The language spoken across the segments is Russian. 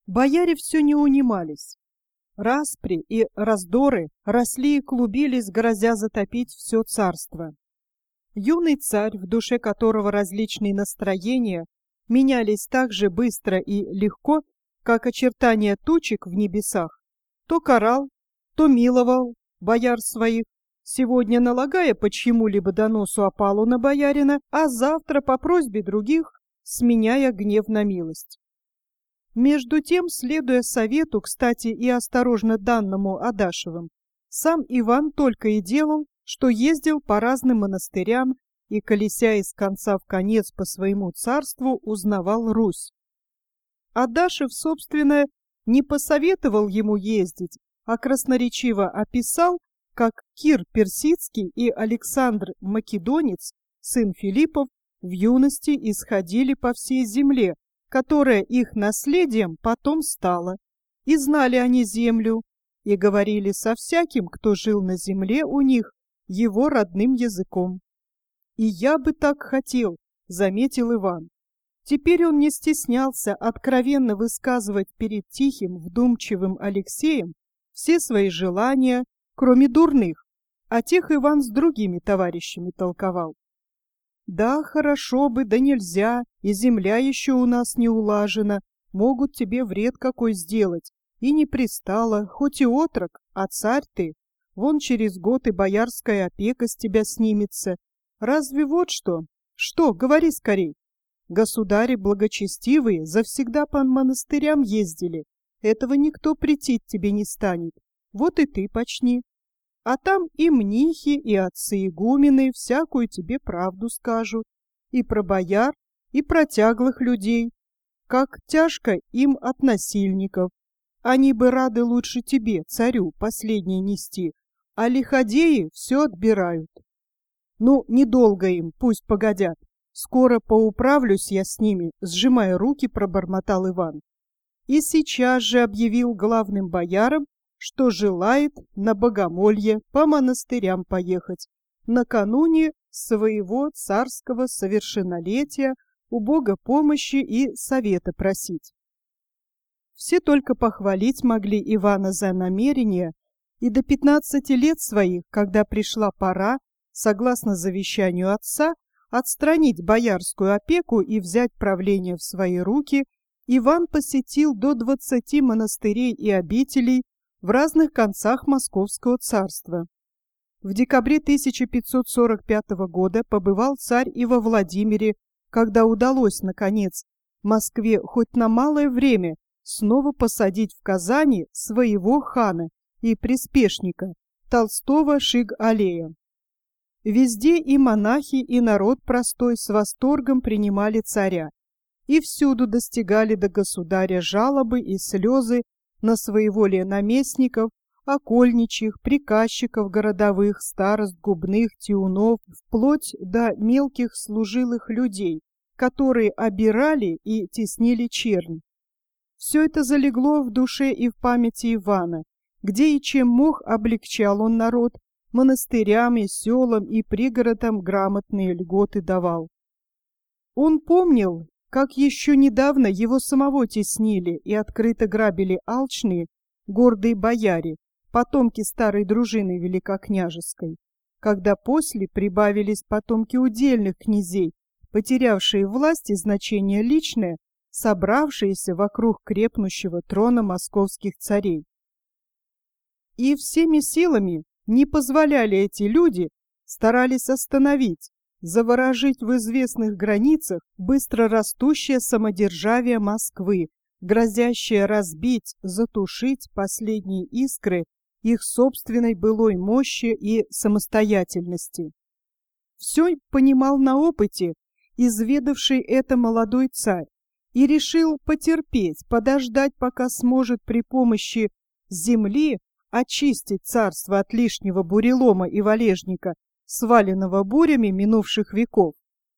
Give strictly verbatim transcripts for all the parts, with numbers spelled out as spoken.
Бояре все не унимались. Распри и раздоры росли и клубились, грозя затопить все царство. Юный царь, в душе которого различные настроения менялись так же быстро и легко, как очертания тучек в небесах, то карал, то миловал бояр своих, сегодня налагая по чьему-либо доносу опалу на боярина, а завтра по просьбе других сменяя гнев на милость. Между тем, следуя совету, кстати, и осторожно данному Адашевым, сам Иван только и делал, что ездил по разным монастырям и, колеся из конца в конец по своему царству, узнавал Русь. Адашев, собственно, не посоветовал ему ездить, а красноречиво описал, как Кир Персидский и Александр Македонец, сын Филиппов, в юности исходили по всей земле, которая их наследием потом стала, и знали они землю, и говорили со всяким, кто жил на земле у них, его родным языком. «И я бы так хотел», — заметил Иван. Теперь он не стеснялся откровенно высказывать перед тихим, вдумчивым Алексеем все свои желания, кроме дурных, а тех Иван с другими товарищами толковал. «Да, хорошо бы, да нельзя, и земля еще у нас не улажена, могут тебе вред какой сделать, и не пристало, хоть и отрок, а царь ты, вон через год и боярская опека с тебя снимется. Разве вот что? Что, говори скорей. Государи благочестивые завсегда по монастырям ездили, этого никто претить тебе не станет, вот и ты почни. А там и мнихи, и отцы-игумены всякую тебе правду скажут. И про бояр, и про тяглых людей. Как тяжко им от насильников. Они бы рады лучше тебе, царю, последнее нести, а лиходеи все отбирают. Ну, недолго им, пусть погодят. Скоро поуправлюсь я с ними, сжимая руки, пробормотал Иван. И сейчас же объявил главным боярам, что желает на богомолье по монастырям поехать, накануне своего царского совершеннолетия у Бога помощи и совета просить. Все только похвалить могли Ивана за намерение, и до пятнадцати лет своих, когда пришла пора, согласно завещанию отца, отстранить боярскую опеку и взять правление в свои руки, Иван посетил до двадцати монастырей и обителей в разных концах Московского царства. В декабре тысяча пятьсот сорок пятого года побывал царь и во Владимире, когда удалось, наконец, Москве хоть на малое время снова посадить в Казани своего хана и приспешника Толстого Шиг-Алея. Везде и монахи, и народ простой с восторгом принимали царя, и всюду достигали до государя жалобы и слезы на своеволие наместников, окольничьих, приказчиков городовых, старост губных, тиунов, вплоть до мелких служилых людей, которые обирали и теснили чернь. Все это залегло в душе и в памяти Ивана, где и чем мог облегчал он народ, монастырям и селам и пригородам грамотные льготы давал. Он помнил, как еще недавно его самого теснили и открыто грабили алчные, гордые бояре, потомки старой дружины великокняжеской, когда после прибавились потомки удельных князей, потерявшие власть и значение личное, собравшиеся вокруг крепнущего трона московских царей. И всеми силами не позволяли эти люди, старались остановить, заворожить в известных границах быстро растущее самодержавие Москвы, грозящее разбить, затушить последние искры их собственной былой мощи и самостоятельности. Все понимал на опыте, изведавший это молодой царь, и решил потерпеть, подождать, пока сможет при помощи земли очистить царство от лишнего бурелома и валежника, сваленного бурями минувших веков.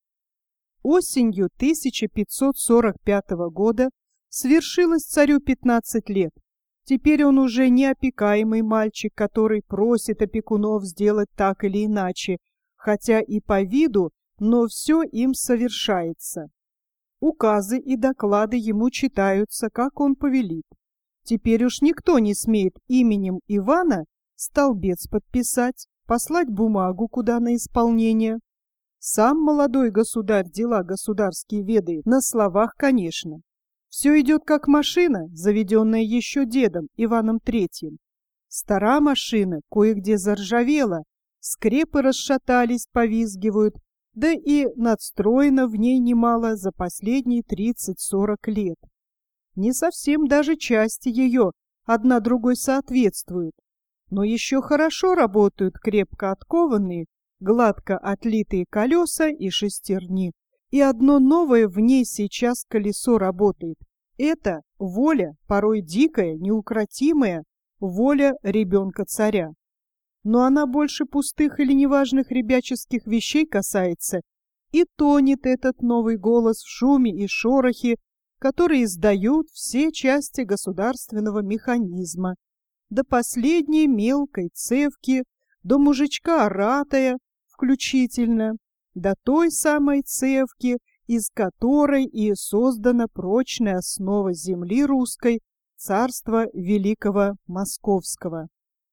Осенью тысяча пятьсот сорок пятого года свершилось царю пятнадцать лет. Теперь он уже не опекаемый мальчик, который просит опекунов сделать так или иначе, хотя и по виду, но все им совершается. Указы и доклады ему читаются, как он повелит. Теперь уж никто не смеет именем Ивана столбец подписать, послать бумагу куда на исполнение. Сам молодой государь дела государские ведает, на словах, конечно. Все идет как машина, заведенная еще дедом Иваном Третьим. Стара машина кое-где заржавела, скрепы расшатались, повизгивают, да и надстроено в ней немало за последние тридцать-сорок лет. Не совсем даже части ее одна другой соответствуют, но еще хорошо работают крепко откованные, гладко отлитые колеса и шестерни, и одно новое в ней сейчас колесо работает. Это воля, порой дикая, неукротимая, воля ребенка-царя. Но она больше пустых или неважных ребяческих вещей касается, и тонет этот новый голос в шуме и шорохе, которые издают все части государственного механизма, до последней мелкой цевки, до мужичка ратая включительно, до той самой цевки, из которой и создана прочная основа земли русской, царства Великого Московского.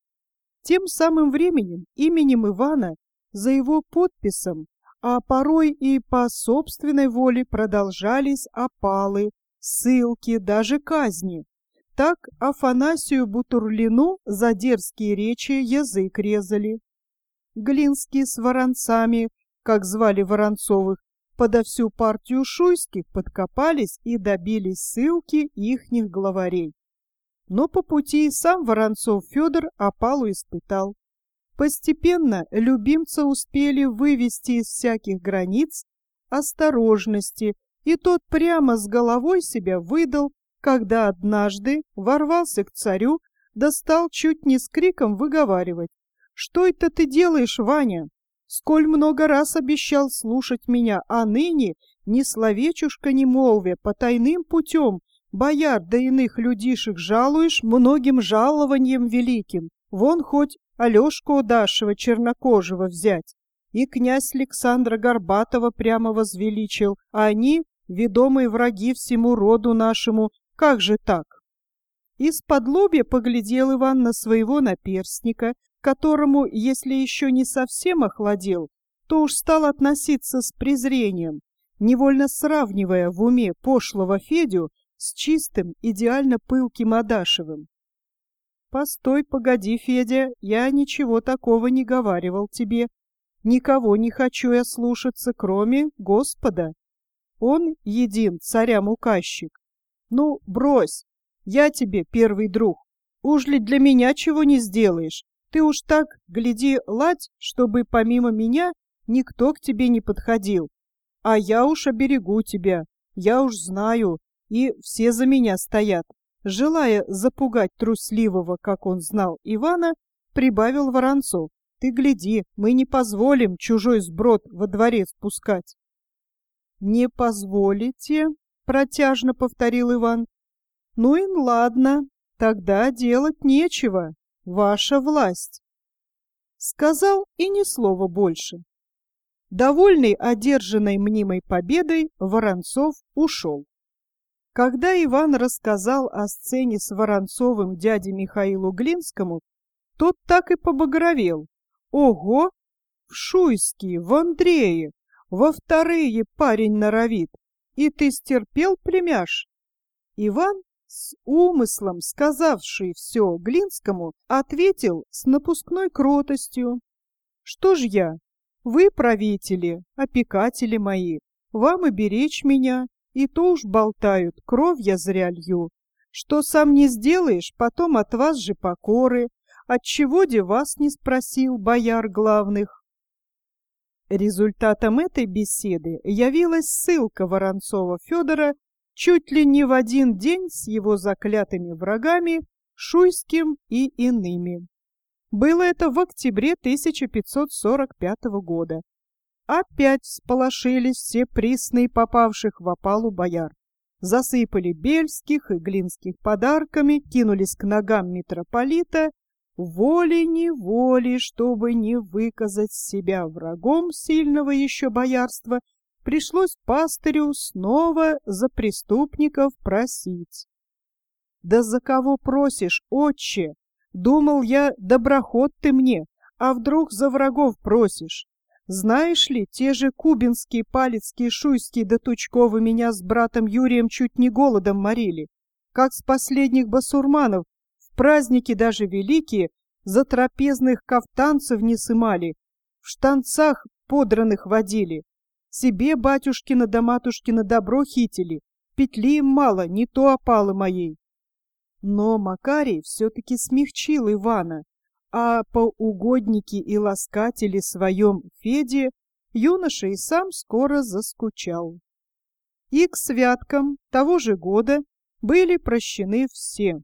Тем самым временем именем Ивана, за его подписом, а порой и по собственной воле продолжались опалы, ссылки, даже казни. Так Афанасию Бутурлину за дерзкие речи язык резали. Глинские с Воронцами, как звали Воронцовых, подо всю партию шуйских подкопались и добились ссылки ихних главарей. Но по пути и сам Воронцов Федор опалу испытал. Постепенно любимца успели вывести из всяких границ осторожности, и тот прямо с головой себя выдал, когда однажды ворвался к царю, да стал чуть не с криком выговаривать: «Что это ты делаешь, Ваня? Сколь много раз обещал слушать меня, а ныне ни словечушка не молвя, по тайным путем бояр да иных людишек жалуешь многим жалованием великим. Вон хоть Алешку Удашева чернокожего взять, и князь Александра Горбатова прямо возвеличил, а они ведомые враги всему роду нашему. Как же так?» Из-под лобья поглядел Иван на своего наперстника, которому, если еще не совсем охладел, то уж стал относиться с презрением, невольно сравнивая в уме пошлого Федю с чистым, идеально пылким Адашевым. «Постой, погоди, Федя, я ничего такого не говаривал тебе. Никого не хочу я слушаться, кроме Господа. Он един царям-указчик. Ну, брось, я тебе первый друг. Уж ли для меня чего не сделаешь? Ты уж так, гляди, ладь, чтобы помимо меня никто к тебе не подходил. А я уж оберегу тебя, я уж знаю, и все за меня стоят». Желая запугать трусливого, как он знал, Ивана, прибавил Воронцов: «Ты гляди, мы не позволим чужой сброд во дворец пускать». «Не позволите?» — протяжно повторил Иван. «Ну и ладно, тогда делать нечего, ваша власть». Сказал и ни слова больше. Довольный одержанной мнимой победой, Воронцов ушел. Когда Иван рассказал о сцене с Воронцовым дяде Михаилу Глинскому, тот так и побагровел. «Ого! В Шуйские, в Андрее, во вторые парень норовит. И ты стерпел, племяш?» Иван, с умыслом сказавший все Глинскому, ответил с напускной кротостью: «Что ж я? Вы правители, опекатели мои, вам и беречь меня. И то уж болтают, кровь я зря лью. Что сам не сделаешь, потом от вас же покоры. Отчего де вас не спросил, бояр главных?» Результатом этой беседы явилась ссылка Воронцова Федора чуть ли не в один день с его заклятыми врагами, Шуйским и иными. Было это в октябре тысяча пятьсот сорок пятого года. Опять всполошились все присные попавших в опалу бояр. Засыпали бельских и глинских подарками, кинулись к ногам митрополита, волей-неволей, чтобы не выказать себя врагом сильного еще боярства, пришлось пастырю снова за преступников просить. «Да за кого просишь, отче? Думал я, доброход ты мне, а вдруг за врагов просишь? Знаешь ли, те же кубинские, палецкие, шуйские да Тучковы меня с братом Юрием чуть не голодом морили, как с последних басурманов, в праздники даже великие, за трапезных кафтанцев не сымали, в штанцах подраных водили, себе батюшкина да матушкина добро хитили, петли им мало, не то опалы моей». Но Макарий все-таки смягчил Ивана, а по угоднике и ласкателе своем Феде юноша и сам скоро заскучал. И к святкам того же года были прощены все.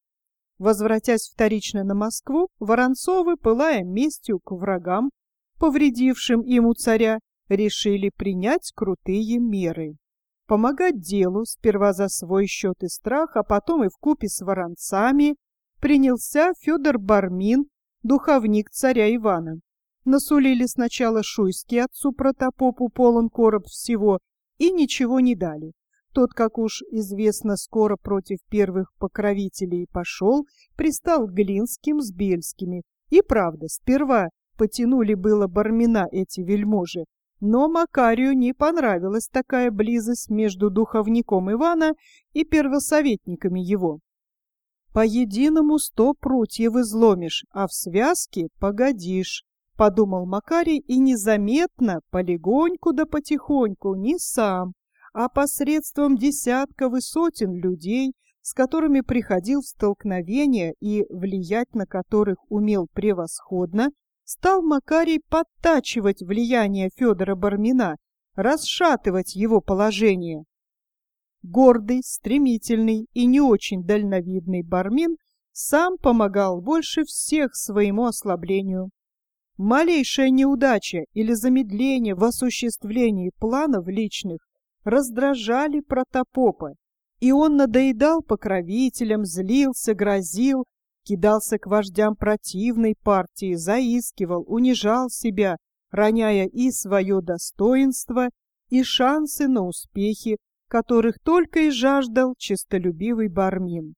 Возвратясь вторично на Москву, Воронцовы, пылая местью к врагам, повредившим им у царя, решили принять крутые меры. Помогать делу сперва за свой счет и страх, а потом и вкупе с воронцами принялся Федор Бармин, духовник царя Ивана. Насулили сначала шуйский отцу протопопу полон короб всего и ничего не дали. Тот, как уж известно, скоро против первых покровителей пошел, пристал к Глинским с Бельскими. И правда, сперва потянули было Бармина эти вельможи, но Макарию не понравилась такая близость между духовником Ивана и первосоветниками его. «По единому сто прутьев изломишь, а в связке погодишь», — подумал Макарий и незаметно, полегоньку да потихоньку, не сам, а посредством десятков и сотен людей, с которыми приходил в столкновение и влиять на которых умел превосходно, стал Макарий подтачивать влияние Федора Бармина, расшатывать его положение. Гордый, стремительный и не очень дальновидный Бармин сам помогал больше всех своему ослаблению. Малейшая неудача или замедление в осуществлении планов личных раздражали протопопа, и он надоедал покровителям, злился, грозил, кидался к вождям противной партии, заискивал, унижал себя, роняя и свое достоинство, и шансы на успехи, которых только и жаждал честолюбивый Бармин.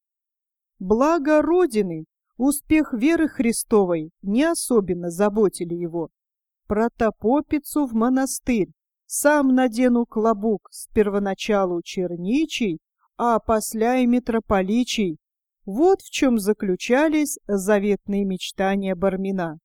Благо Родины, успех веры Христовой не особенно заботили его. Протопопицу в монастырь, сам надену клобук с первоначалу черничий, а после и митрополичий. Вот в чем заключались заветные мечтания Бармина.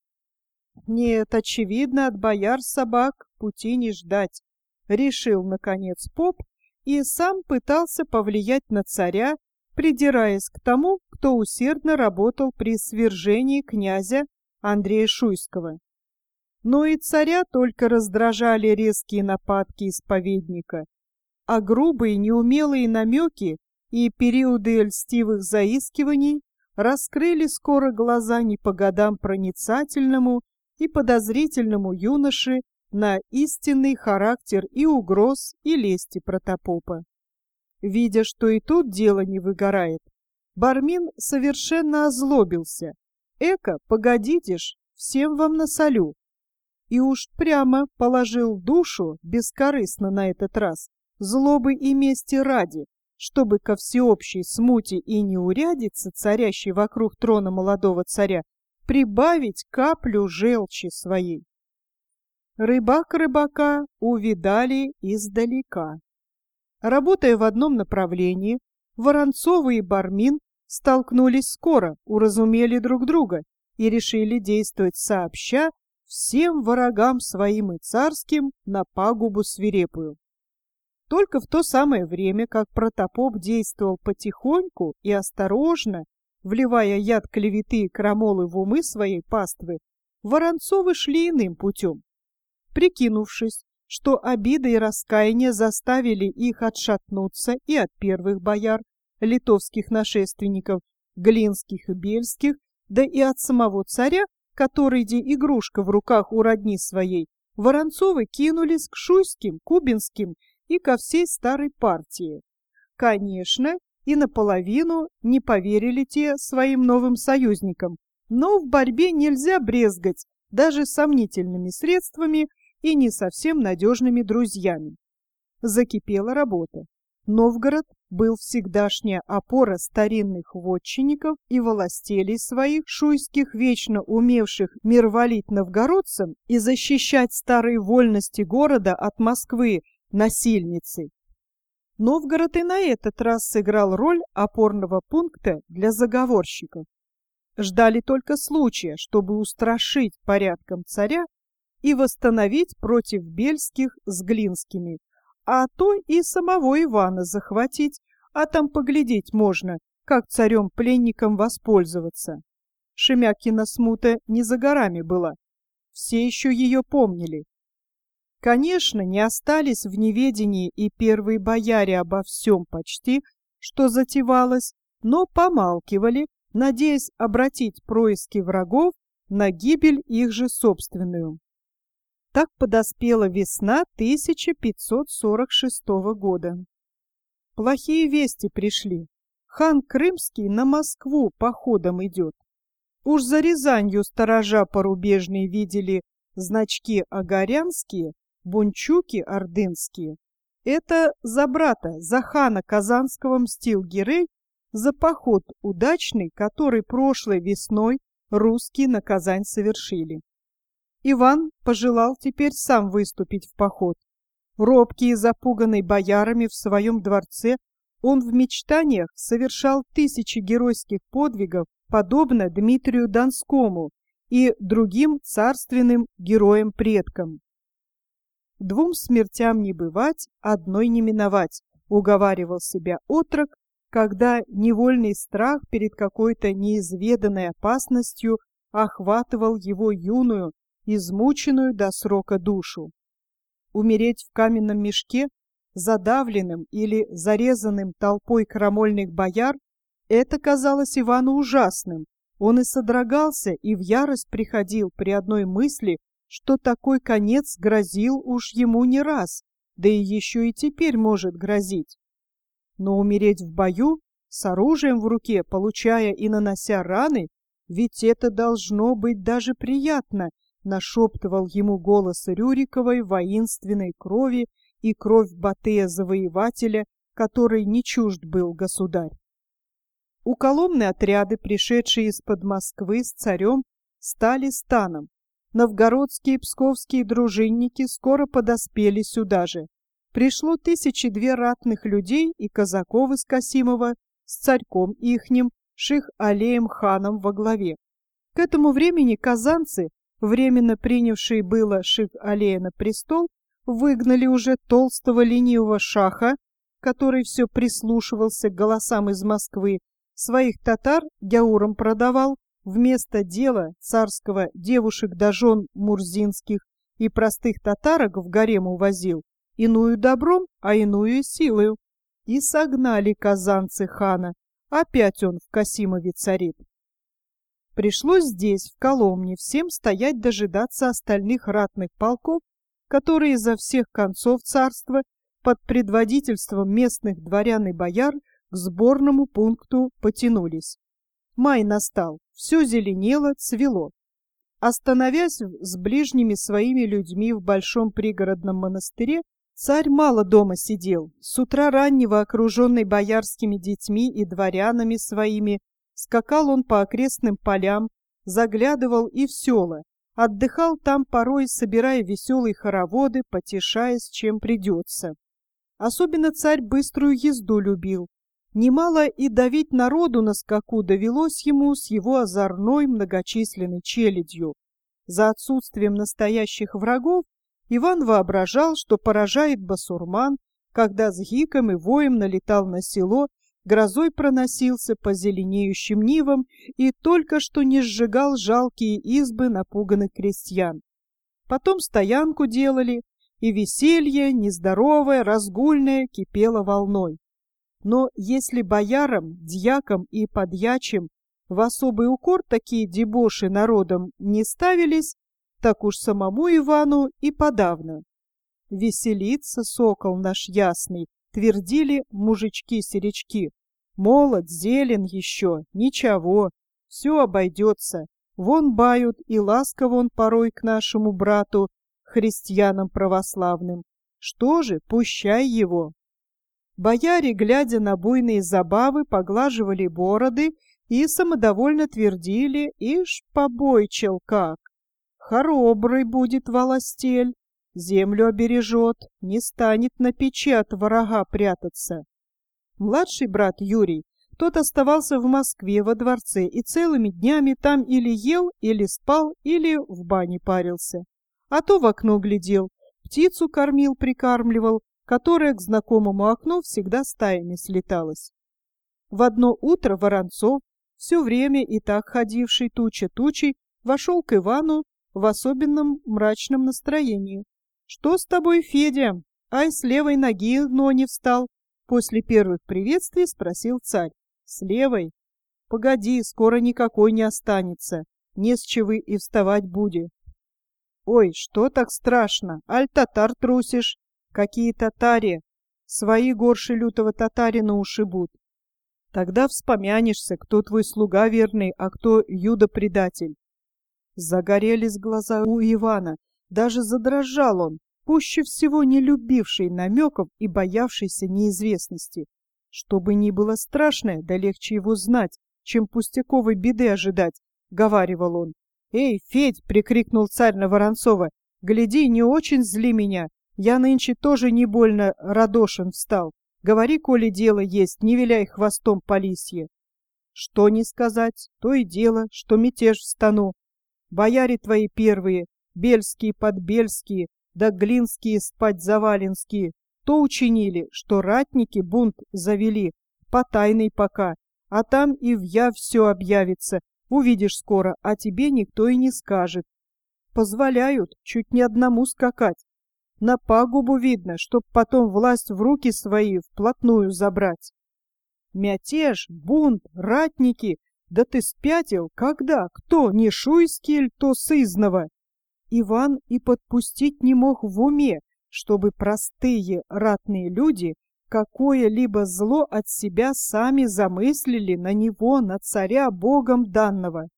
Нет, очевидно, от бояр собак пути не ждать, решил, наконец, поп, и сам пытался повлиять на царя, придираясь к тому, кто усердно работал при свержении князя Андрея Шуйского. Но и царя только раздражали резкие нападки исповедника, а грубые неумелые намеки и периоды льстивых заискиваний раскрыли скоро глаза не по годам проницательному и подозрительному юноше на истинный характер и угроз, и лести протопопа. Видя, что и тут дело не выгорает, Бармин совершенно озлобился. «Эка, погодите ж, всем вам насолю!» И уж прямо положил душу бескорыстно на этот раз, злобы и мести ради, чтобы ко всеобщей смуте и неурядице, царящей вокруг трона молодого царя, прибавить каплю желчи своей. Рыбак рыбака увидали издалека. Работая в одном направлении, Воронцовы и Бармин столкнулись скоро, уразумели друг друга и решили действовать сообща всем врагам своим и царским на пагубу свирепую. Только в то самое время, как протопоп действовал потихоньку и осторожно, вливая яд клеветы и крамолы в умы своей паствы, Воронцовы шли иным путем. Прикинувшись, что обида и раскаяние заставили их отшатнуться и от первых бояр, литовских нашественников, глинских и бельских, да и от самого царя, который, де игрушка в руках у родни своей, Воронцовы кинулись к шуйским, кубинским и ко всей старой партии. Конечно, и наполовину не поверили те своим новым союзникам, но в борьбе нельзя брезгать даже сомнительными средствами, и не совсем надежными друзьями. Закипела работа. Новгород был всегдашняя опора старинных вотчинников и властелей своих шуйских, вечно умевших мирволить новгородцам и защищать старые вольности города от Москвы насильницы. Новгород и на этот раз сыграл роль опорного пункта для заговорщиков. Ждали только случая, чтобы устрашить порядком царя и восстановить против бельских с глинскими, а то и самого Ивана захватить, а там поглядеть можно, как царем-пленником воспользоваться. Шемякина смута не за горами была, все еще ее помнили. Конечно, не остались в неведении и первые бояре обо всем почти, что затевалось, но помалкивали, надеясь обратить происки врагов на гибель их же собственную. Так подоспела весна тысяча пятьсот сорок шестого года. Плохие вести пришли. Хан Крымский на Москву походом идет. Уж за Рязанью сторожа порубежные видели значки агарянские, бунчуки ордынские. Это за брата, за хана Казанского мстил Гирей за поход удачный, который прошлой весной русские на Казань совершили. Иван пожелал теперь сам выступить в поход. Робкий и запуганный боярами в своем дворце, он в мечтаниях совершал тысячи геройских подвигов, подобно Дмитрию Донскому и другим царственным героям-предкам. Двум смертям не бывать, одной не миновать, уговаривал себя отрок, когда невольный страх перед какой-то неизведанной опасностью охватывал его юную, измученную до срока душу. Умереть в каменном мешке, задавленным или зарезанным толпой крамольных бояр, это казалось Ивану ужасным. Он и содрогался, и в ярость приходил при одной мысли, что такой конец грозил уж ему не раз, да и еще и теперь может грозить. Но умереть в бою, с оружием в руке, получая и нанося раны, ведь это должно быть даже приятно, нашептывал ему голос Рюриковой воинственной крови и кровь Батыя-завоевателя, который не чужд был государь. У Коломны отряды, пришедшие из-под Москвы с царем, стали станом. Новгородские и псковские дружинники скоро подоспели сюда же. Пришло тысячи две ратных людей и казаков из Касимова с царьком ихним, Ших-Алеем ханом во главе. К этому времени казанцы, временно принявшие было Ших-Алея на престол, выгнали уже толстого ленивого шаха, который все прислушивался к голосам из Москвы, своих татар гяурам продавал, вместо дела царского девушек до жен мурзинских и простых татарок в гарем увозил, иную добром, а иную силою. И согнали казанцы хана, опять он в Касимове царит. Пришлось здесь, в Коломне, всем стоять дожидаться остальных ратных полков, которые изо всех концов царства под предводительством местных дворян и бояр к сборному пункту потянулись. Май настал, все зеленело, цвело. Остановясь с ближними своими людьми в большом пригородном монастыре, царь мало дома сидел, с утра раннего, окруженный боярскими детьми и дворянами своими, скакал он по окрестным полям, заглядывал и в села, отдыхал там порой, собирая веселые хороводы, потешаясь, чем придется. Особенно царь быструю езду любил. Немало и давить народу на скаку довелось ему с его озорной многочисленной челядью. За отсутствием настоящих врагов Иван воображал, что поражает басурман, когда с гиком и воем налетал на село, грозой проносился по зеленеющим нивам и только что не сжигал жалкие избы напуганных крестьян. Потом стоянку делали, и веселье, нездоровое, разгульное, кипело волной. Но если боярам, дьякам и подьячим в особый укор такие дебоши народом не ставились, так уж самому Ивану и подавно. «Веселится сокол наш ясный», — твердили мужички-серечки. «Молод, зелен еще, ничего, все обойдется. Вон бают, и ласков он порой к нашему брату, христианам православным. Что же, пущай его. Бояре, глядя на буйные забавы, поглаживали бороды и самодовольно твердили: «Ишь, побойчил как! Хоробрый будет волостель, землю обережет, не станет на печи от врага прятаться». Младший брат Юрий, тот оставался в Москве во дворце и целыми днями там или ел, или спал, или в бане парился. А то в окно глядел, птицу кормил-прикармливал, которая к знакомому окну всегда стаями слеталась. В одно утро Воронцов, все время и так ходивший туча тучей, вошел к Ивану в особенном мрачном настроении. «Что с тобой, Федя? Ай, с левой ноги, но не встал?» После первых приветствий спросил царь. «С левой? Погоди, скоро никакой не останется. Не с чего и вставать буде». «Ой, что так страшно? Аль татар трусишь? Какие татари? Свои горши лютого татарина ушибут. Тогда вспомянешься, кто твой слуга верный, а кто юда-предатель». Загорелись глаза у Ивана, даже задрожал он, пуще всего не любивший намеков и боявшийся неизвестности. Что бы ни было страшное, да легче его знать, чем пустяковой беды ожидать, — говаривал он. «Эй, Федь!» — прикрикнул царь на Воронцова. «Гляди, не очень зли меня. Я нынче тоже не больно радошен встал. Говори, коли дело есть, не виляй хвостом по лисье». «Что не сказать, то и дело, что мятеж в стану. Бояре твои первые, бельские, подбельские, да глинские, спать-заваленские, то учинили, что ратники бунт завели, по тайной пока, а там и вя все объявится, увидишь скоро, а тебе никто и не скажет. Позволяют чуть не одному скакать. На пагубу видно, чтоб потом власть в руки свои вплотную забрать». «Мятеж, бунт, ратники, да ты спятил? Когда? Кто? Не Шуйский ль то сызнова?» Иван и подпустить не мог в уме, чтобы простые ратные люди какое-либо зло от себя сами замыслили на него, на царя богом данного.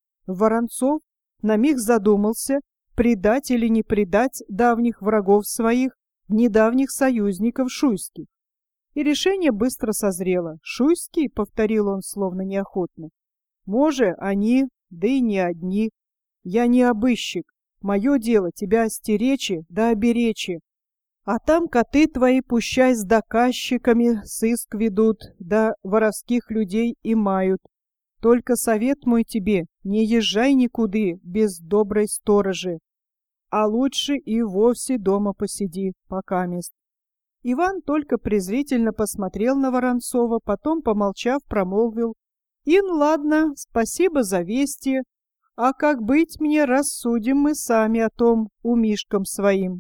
Воронцов на миг задумался, предать или не предать давних врагов своих, недавних союзников шуйских. И решение быстро созрело. «Шуйские», — повторил он словно неохотно. «Може, они, да и не одни. Я не обыщик. Мое дело тебя остеречи да оберечи. А там коты твои пущай с доказчиками сыск ведут, да воровских людей и мают. Только совет мой тебе, не езжай никуды без доброй сторожи, а лучше и вовсе дома посиди, покамест». Иван только презрительно посмотрел на Воронцова, потом, помолчав, промолвил: «Ин, ладно, спасибо за вести. А как быть мне, рассудим мы сами о том умишкам своим».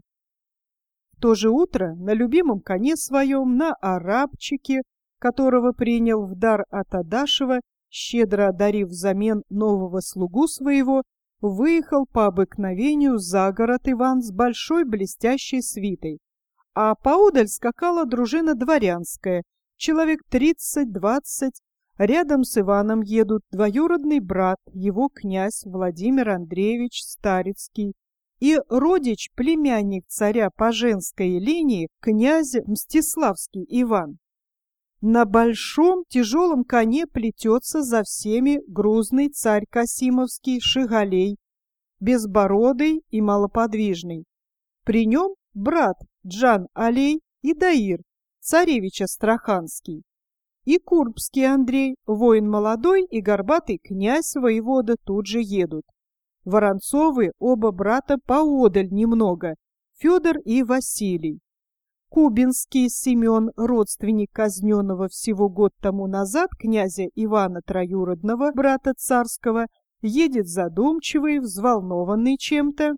В то же утро на любимом коне своем, на арабчике, которого принял в дар от Адашева, щедро одарив взамен нового слугу своего, выехал по обыкновению за город Иван с большой блестящей свитой, а поодаль скакала дружина дворянская, человек тридцать-двадцать. Рядом с Иваном едут двоюродный брат, его князь Владимир Андреевич Старицкий, и родич, племянник царя по женской линии, князь Мстиславский Иван. На большом тяжелом коне плетется за всеми грузный царь Касимовский Шигалей, безбородый и малоподвижный. При нем брат Джан-Алей и Даир, царевич Астраханский, и Курбский Андрей, воин молодой, и горбатый князь воевода тут же едут. Воронцовы оба брата поодаль немного, Федор и Василий. Кубинский Семен, родственник казненного всего год тому назад князя Ивана Троюродного, брата царского, едет задумчивый, взволнованный чем-то.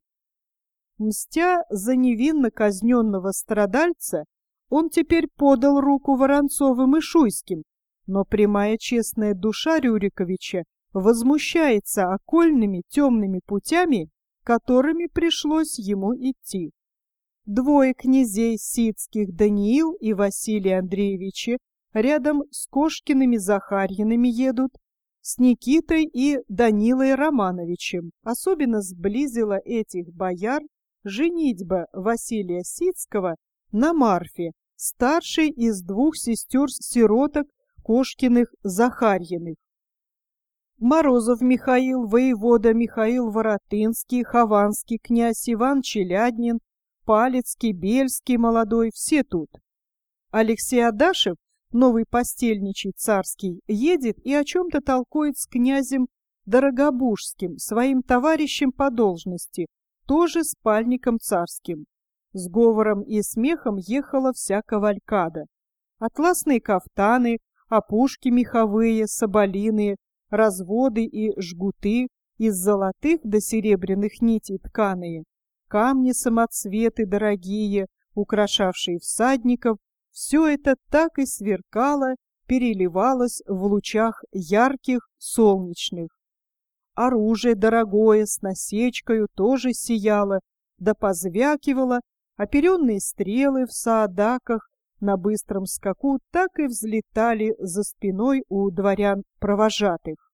Мстя за невинно казненного страдальца, он теперь подал руку Воронцовым и Шуйским, но прямая честная душа Рюриковича возмущается окольными темными путями, которыми пришлось ему идти. Двое князей сицких, Даниил и Василий Андреевичи, рядом с Кошкиными Захарьиными едут, с Никитой и Данилой Романовичем. Особенно сблизило этих бояр женитьба Василия Сицкого на Марфе, старшей из двух сестер-сироток Кошкиных Захарьиных. Морозов Михаил, воевода Михаил Воротынский, Хованский князь Иван Челяднин, Палецкий, Бельский молодой, все тут. Алексей Адашев, новый постельничий царский, едет и о чем-то толкует с князем Дорогобужским, своим товарищем по должности, тоже спальником царским. С говором и смехом ехала вся кавалькада. Атласные кафтаны, опушки меховые, соболиные, разводы и жгуты, из золотых до серебряных нитей тканые, камни-самоцветы дорогие, украшавшие всадников, все это так и сверкало, переливалось в лучах ярких солнечных. Оружие дорогое с насечкою тоже сияло, да позвякивало, оперенные стрелы в саадаках на быстром скаку так и взлетали за спиной у дворян провожатых.